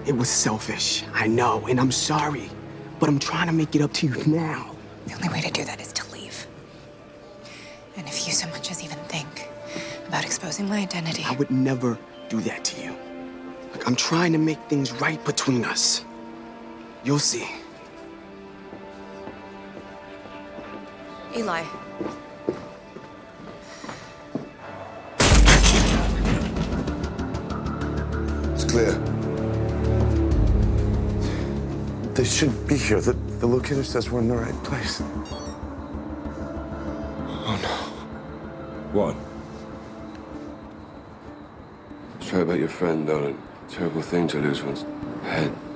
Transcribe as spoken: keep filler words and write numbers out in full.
It was selfish, I know, and I'm sorry. But I'm trying to make it up to you now. The only way to do that is to leave. And if you so much as even think about exposing my identity... I would never do that to you. Like, I'm trying to make things right between us. You'll see. Eli. It's clear. They shouldn't be here. The, the locator says we're in the right place. Oh, no. What? Sorry about your friend, Nolan. Terrible thing to lose one's head.